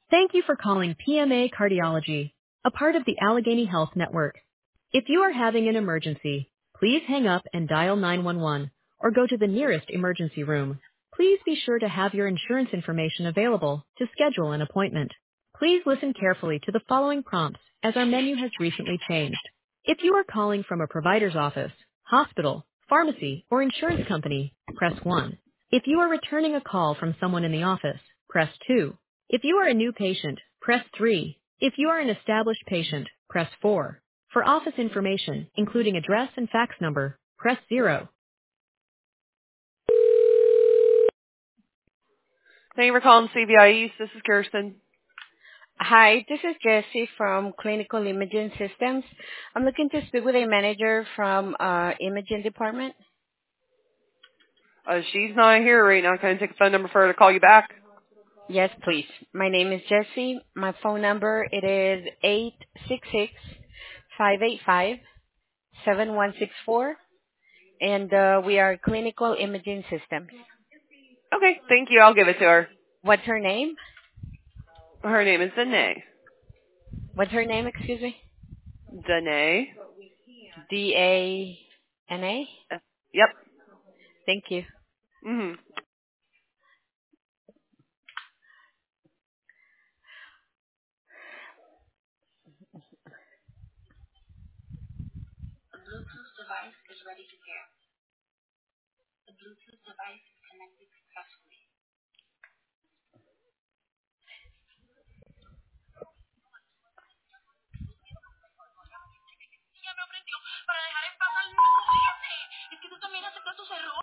Thank you for calling PMA Cardiology, a part of the Allegheny Health Network. If you are having an emergency, please hang up and dial 911 or go to the nearest emergency room. Please be sure to have your insurance information available to schedule an appointment. Please listen carefully to the following prompts as our menu has recently changed. If you are calling from a provider's office, hospital, pharmacy, or insurance company, press 1. If you are returning a call from someone in the office, press 2. If you are a new patient, press 3. If you are an established patient, press 4. For office information, including address and fax number, press 0. Thank you for calling CBI. This is Kirsten. Hi, this is Jessie from Clinical Imaging Systems. I'm looking to speak with a manager from Imaging Department. She's not here right now. Can I take a phone number for her to call you back? Yes, please. My name is Jessie. My phone number it is 866-585-7164, and we are Clinical Imaging Systems. Okay, thank you. I'll give it to her. What's her name? Her name is Danae. What's her name, excuse me? Danae. D-A-N-A? Yep. Thank you. Mhm.